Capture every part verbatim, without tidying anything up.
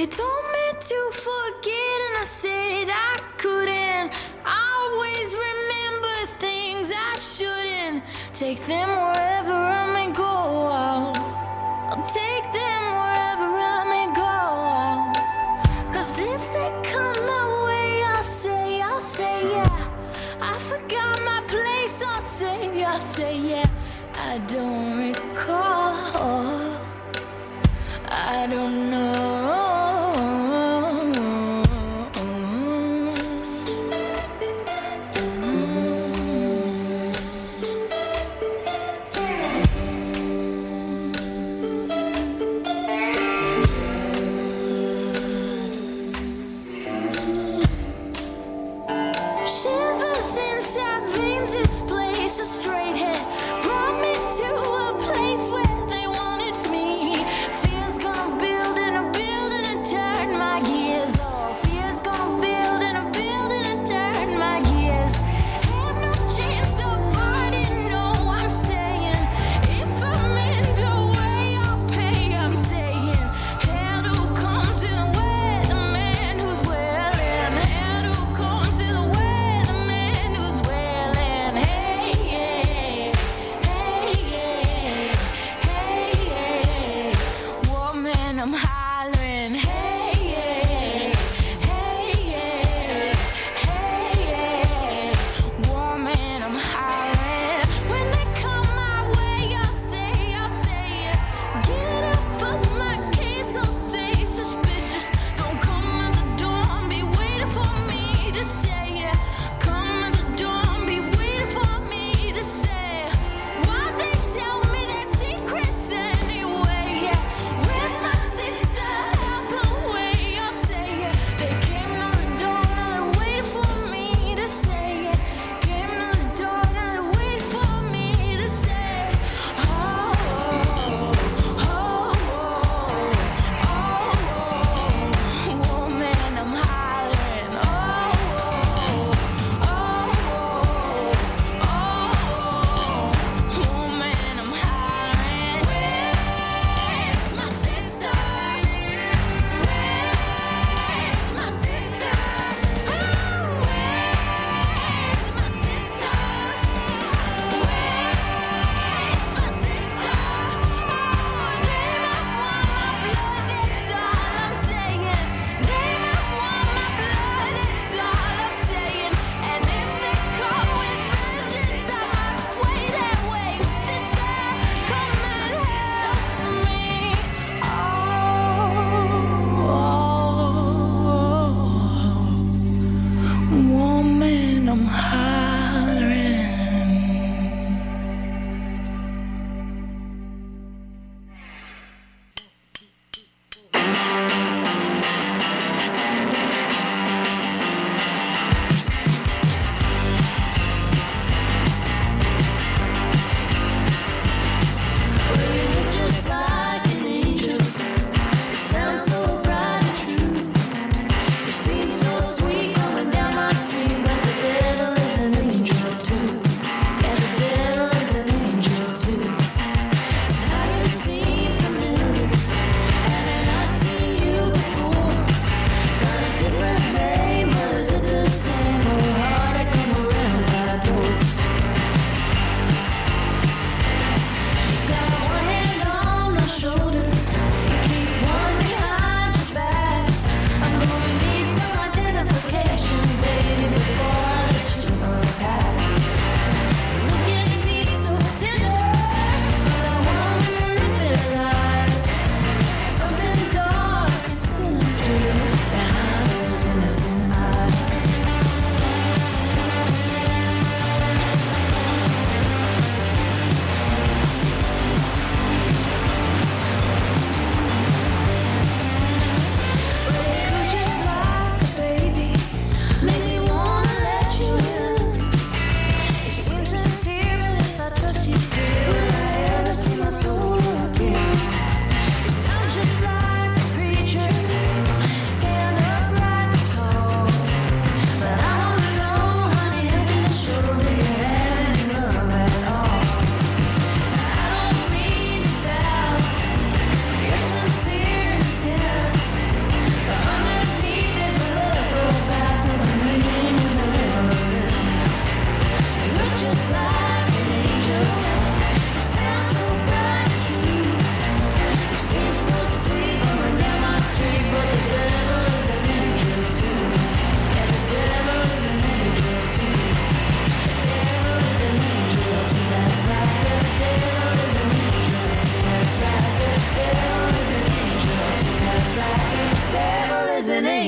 told me to forget and I said I couldn't. I always remember things I shouldn't. Take them wherever I may go. I'll take them wherever I may go. Cause if they come my way, I'll say, I'll say yeah. I forgot my place, I'll say, I'll say yeah. I don't recall, I don't know.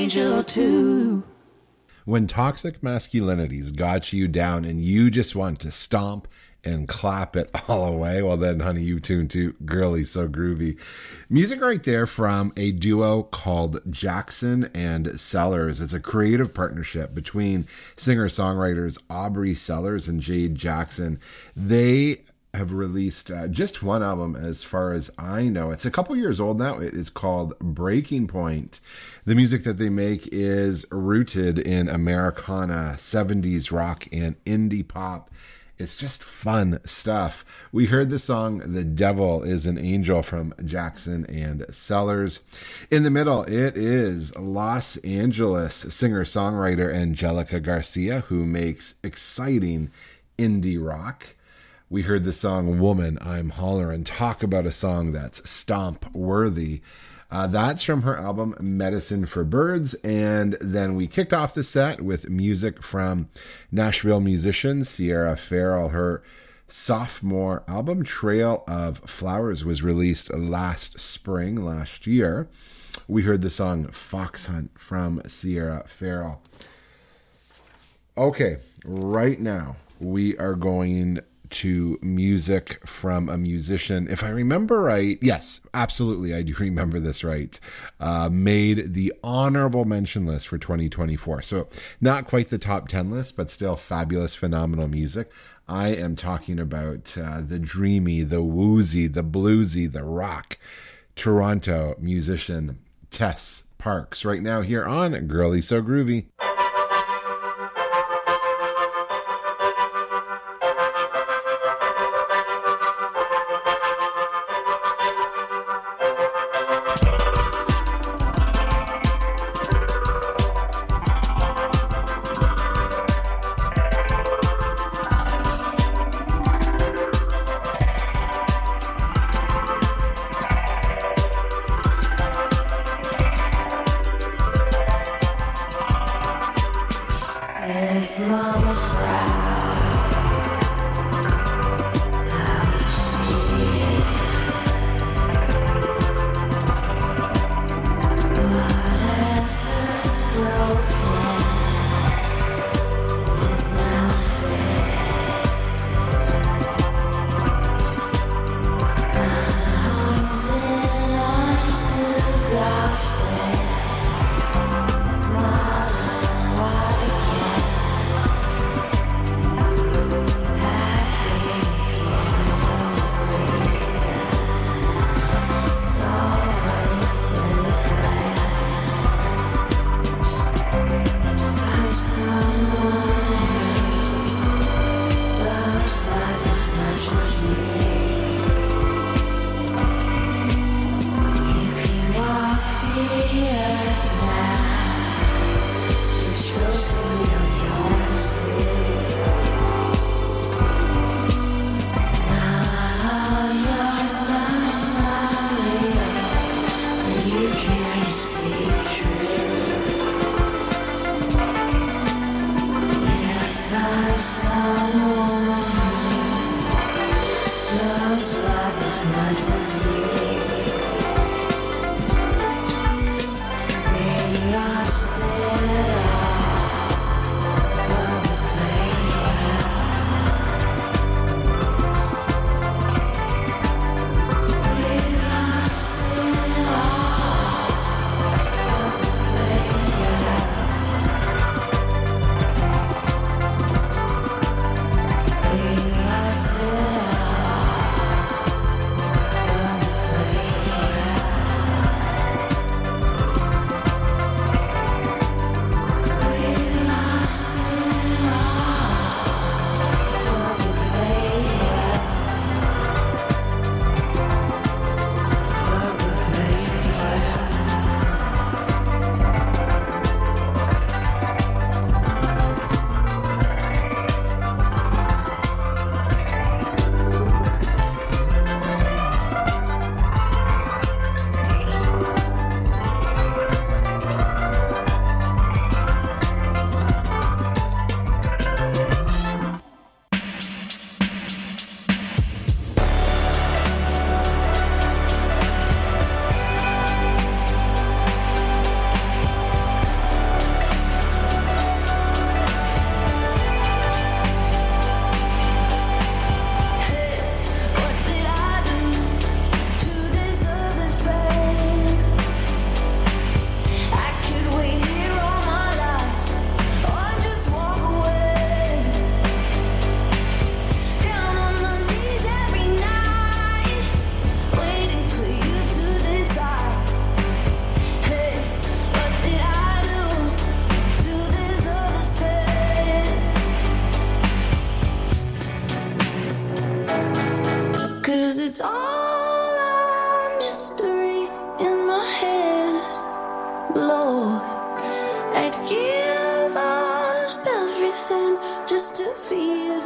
angel too. When toxic masculinity's got you down and you just want to stomp and clap it all away, well then, honey, you tune to Girly So Groovy. Music right there from a duo called Jackson and Sellers. It's a creative partnership between singer-songwriters Aubrey Sellers and Jade Jackson. They have released uh, just one album as far as I know. It's a couple years old now. It is called Breaking Point. The music that they make is rooted in Americana, seventies rock, and indie pop. It's just fun stuff. We heard the song The Devil is an Angel from Jackson and Sellers. In the middle, it is Los Angeles singer-songwriter Angelica Garcia, who makes exciting indie rock. We heard the song Woman, I'm Hollerin'. Talk about a song that's stomp worthy. Uh, that's from her album Medicine for Birds. And then we kicked off the set with music from Nashville musician Sierra Farrell. Her sophomore album Trail of Flowers was released last spring, last year. We heard the song Fox Hunt from Sierra Farrell. Okay, right now we are going to music from a musician, if I remember right, yes, absolutely, I do remember this right, uh, made the honorable mention list for twenty twenty-four. So not quite the top ten list, but still fabulous, phenomenal music. I am talking about uh, the dreamy, the woozy, the bluesy, the rock Toronto musician Tess Parks, right now here on Girly So Groovy.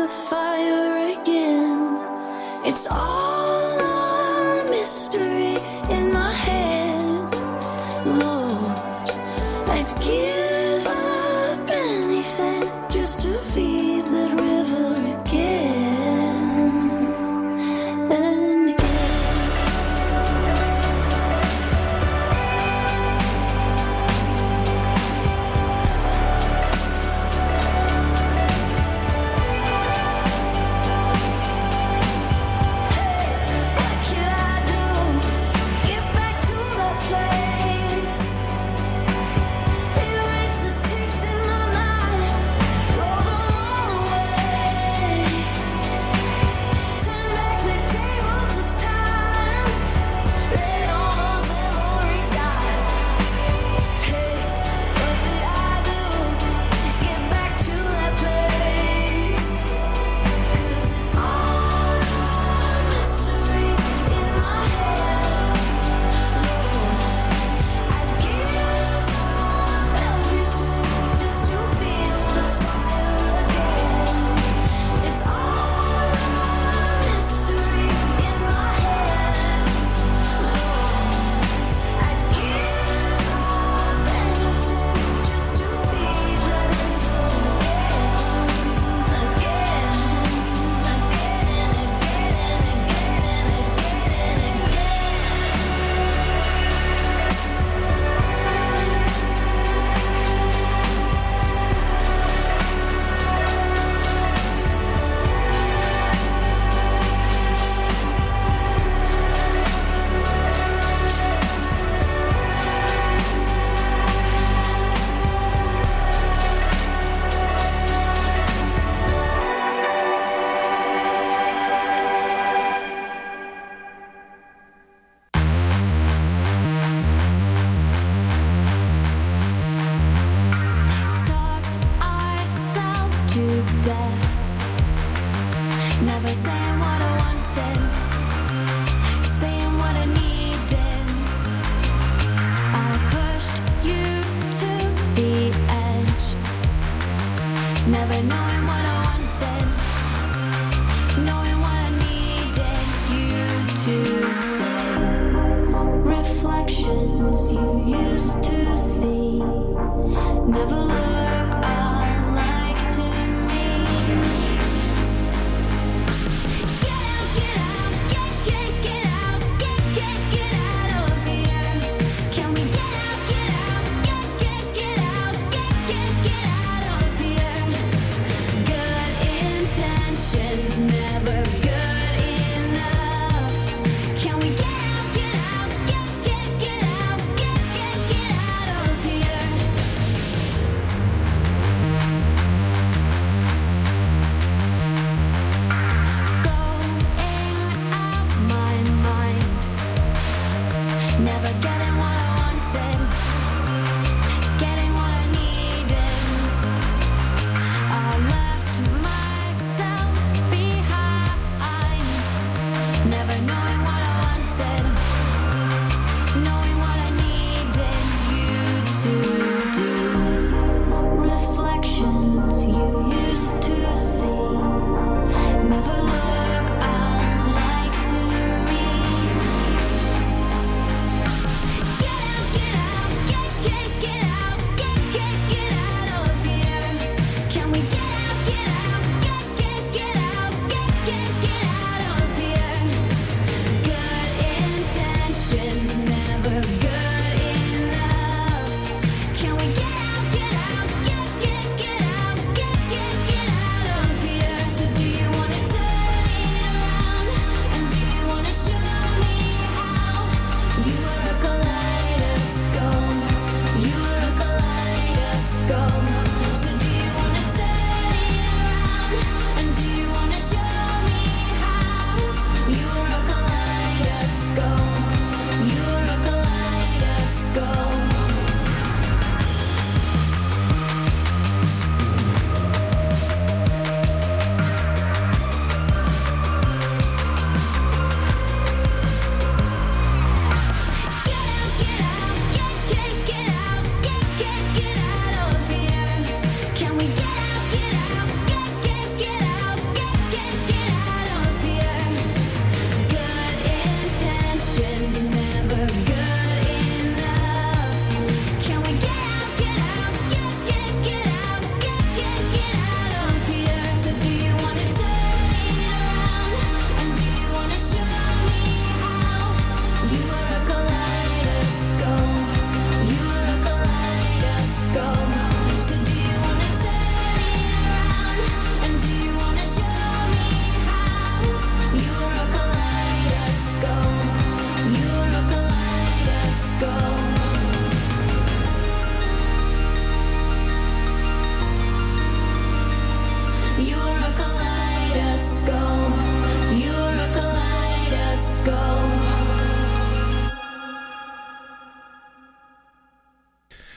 the fire again. It's all a mystery in my head. Lord, I'd give up anything just to feed that river again and again.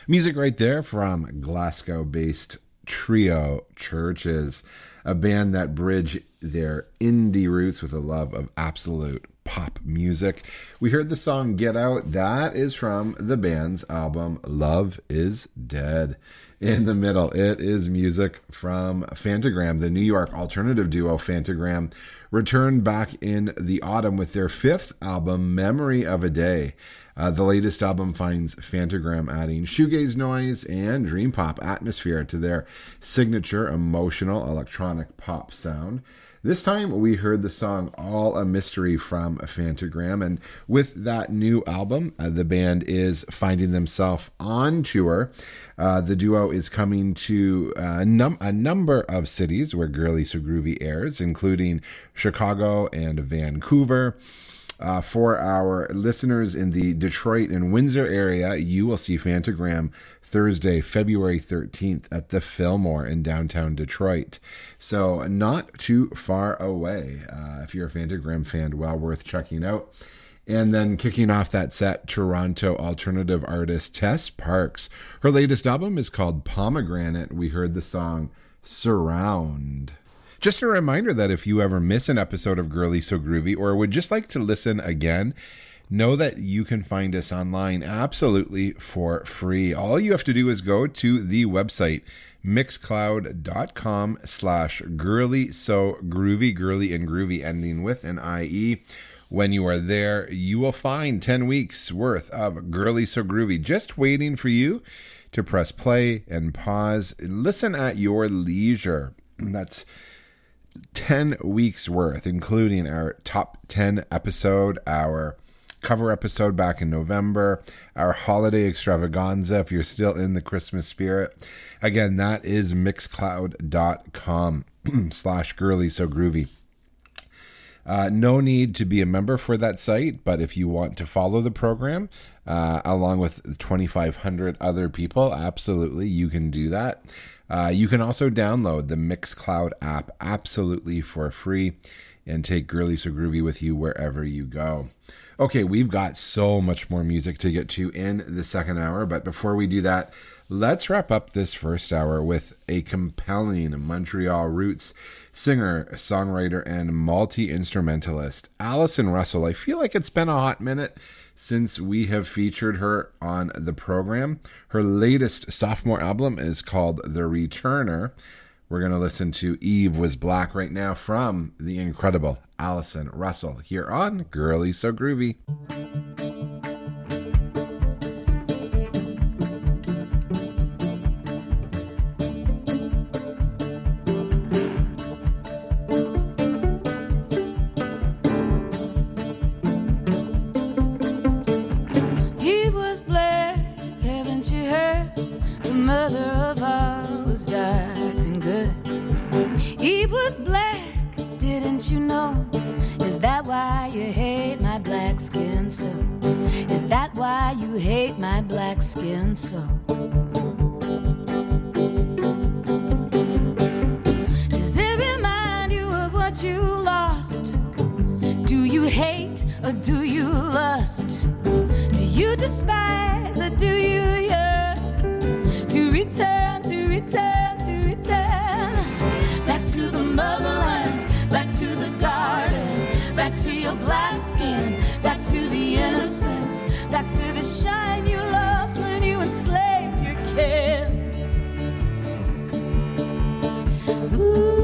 Music right there from Glasgow-based trio Churches, a band that bridge their indie roots with a love of absolute pop music. We heard the song Get Out. That is from the band's album Love is Dead. In the middle, it is music from Phantogram. The New York alternative duo Phantogram returned back in the autumn with their fifth album, Memory of a Day. Uh, the latest album finds Phantogram adding shoegaze noise and dream pop atmosphere to their signature emotional electronic pop sound. This time we heard the song All a Mystery from Phantogram, and with that new album, uh, the band is finding themselves on tour. Uh, the duo is coming to uh, num- a number of cities where Girly So Groovy airs, including Chicago and Vancouver. Uh, for our listeners in the Detroit and Windsor area, you will see Phantogram Thursday, February thirteenth at the Fillmore in downtown Detroit. So not too far away. Uh, if you're a Phantogram fan, well worth checking out. And then kicking off that set, Toronto alternative artist Tess Parks. Her latest album is called Pomegranate. We heard the song Surround. Just a reminder that if you ever miss an episode of Girly So Groovy or would just like to listen again, know that you can find us online absolutely for free. All you have to do is go to the website, mixcloud.com slash girly so groovy, girly and groovy, ending with an I E. When you are there, you will find ten weeks worth of Girly So Groovy just waiting for you to press play and pause. Listen at your leisure. That's ten weeks worth, including our top ten episode, our cover episode back in November, our holiday extravaganza if you're still in the Christmas spirit. Again, that is mixcloud.com slash girly so groovy. Uh, no need to be a member for that site, but if you want to follow the program uh, along with twenty-five hundred other people, absolutely, you can do that. Uh, you can also download the Mixcloud app absolutely for free and take Girly So Groovy with you wherever you go. Okay, we've got so much more music to get to in the second hour, but before we do that, let's wrap up this first hour with a compelling Montreal roots singer, songwriter, and multi-instrumentalist, Allison Russell. I feel like it's been a hot minute since we have featured her on the program. Her latest sophomore album is called The Returner. We're going to listen to Eve Was Black right now from the incredible Allison Russell here on Girly So Groovy. Eve was black, haven't you heard? The mother of all was dark and good. Eve was black, didn't you know? Is that why you hate my black skin so? Is that why you hate my black skin so? Does it remind you of what you lost? Do you hate or do you lust? Do you despise or do you yearn to return, to return, to return back to the motherland, back to the garden, back to your black skin, back to the innocence, back to the shine you lost when you enslaved your kin? Ooh.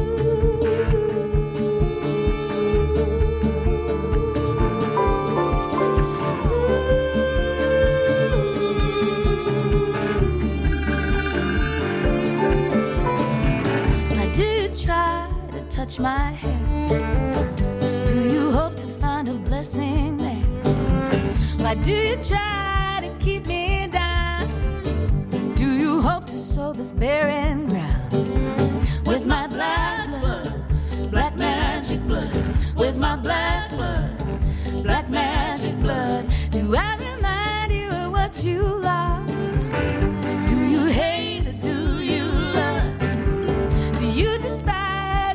Touch my hair. Do you hope to find a blessing there? Why do you try to keep me down? Do you hope to sow this barren ground with my black blood, black magic blood, with my black blood, black magic blood? Do I remind you of what you lost? Do you hate or do you lust? Do you despise?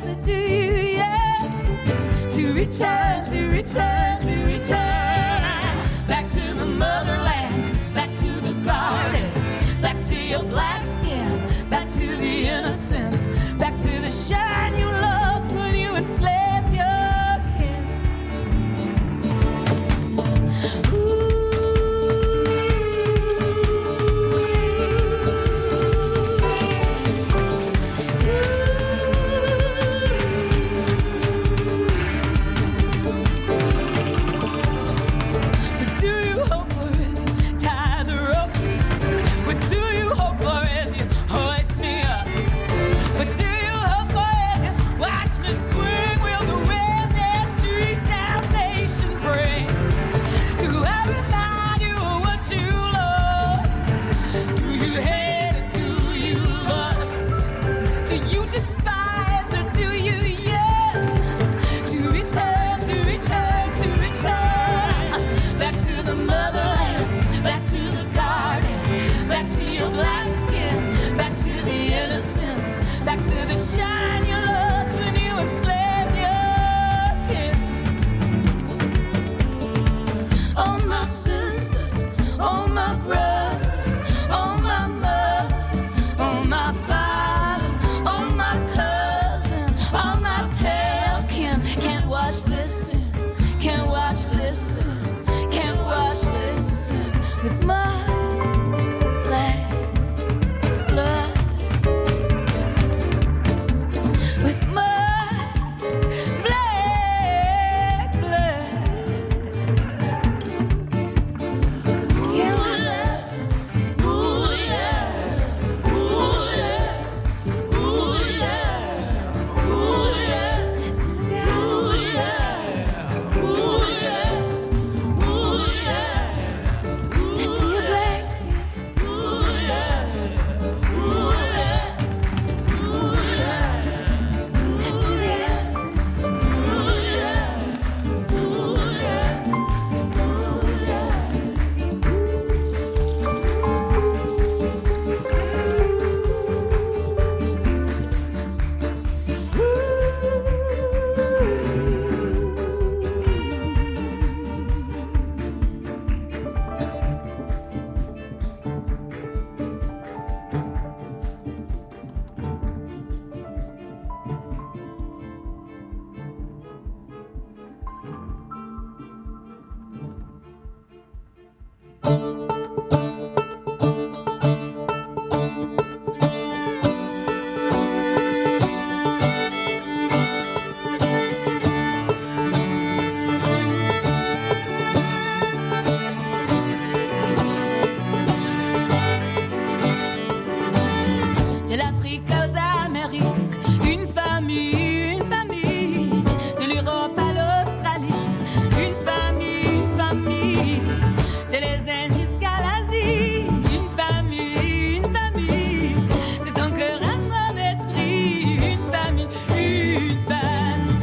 To return, to return, to return back to the motherland, back to the garden, motherland, back to the garden, back to your black skin, back to the innocence, back to the shine you lost when you enslaved your kin. Oh my sister, oh my brother, oh my mother, oh my father, oh my cousin, oh my pale kin. Can't wash this sin, can't wash this sin, can't wash this sin with my black blood, with my black blood. Can't wash, ooh yeah, ooh yeah, ooh yeah, ooh yeah, ooh yeah, ooh yeah, ooh yeah. Let to your black skin, ooh yeah, ooh yeah, ooh yeah. Let to the innocent, ooh yeah, ooh yeah, de l'Afrique aux Amériques, une famille, une famille, de l'Europe à l'Australie, une famille, une famille, de les Indes jusqu'à l'Asie, une famille, une famille, de ton cœur à mon esprit, une famille, une famille.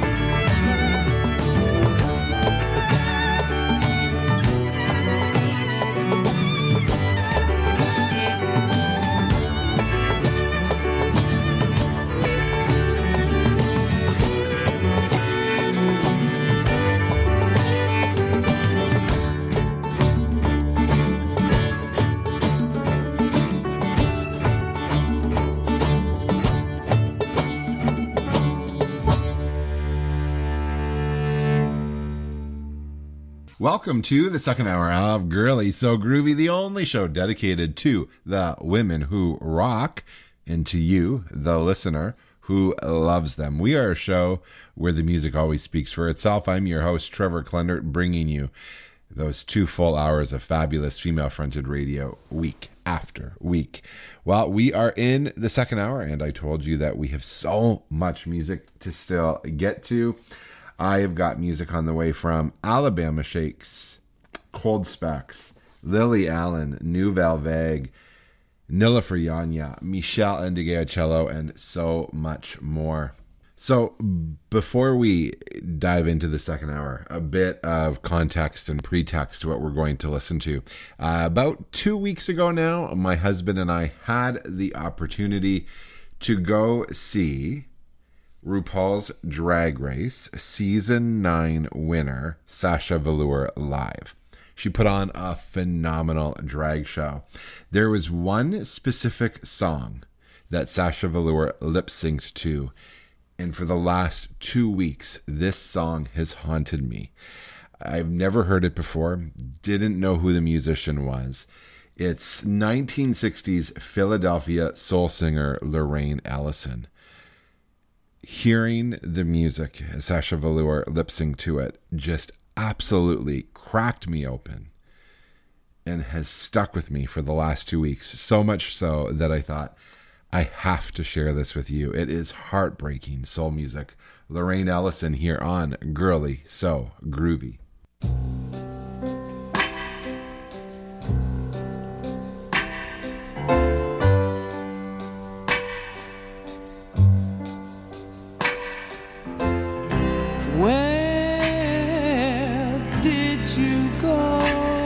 Welcome to the second hour of Girly So Groovy, the only show dedicated to the women who rock and to you, the listener, who loves them. We are a show where the music always speaks for itself. I'm your host, Trevor Klendert, bringing you those two full hours of fabulous female-fronted radio week after week. Well, we are in the second hour, and I told you that we have so much music to still get to. I have got music on the way from Alabama Shakes, Cold Specs, Lily Allen, Nouvelle Vague, Nilüfer Yanya, Michelle Ndegeocello, and so much more. So before we dive into the second hour, a bit of context and pretext to what we're going to listen to. Uh, about two weeks ago now, my husband and I had the opportunity to go see RuPaul's Drag Race Season nine winner, Sasha Velour, live. She put on a phenomenal drag show. There was one specific song that Sasha Velour lip-synced to, and for the last two weeks, this song has haunted me. I've never heard it before, didn't know who the musician was. It's nineteen sixties Philadelphia soul singer Lorraine Ellison. Hearing the music, Sasha Velour lip-sync to it, just absolutely cracked me open and has stuck with me for the last two weeks. So much so that I thought, I have to share this with you. It is heartbreaking soul music. Lorraine Ellison here on Girly So Groovy.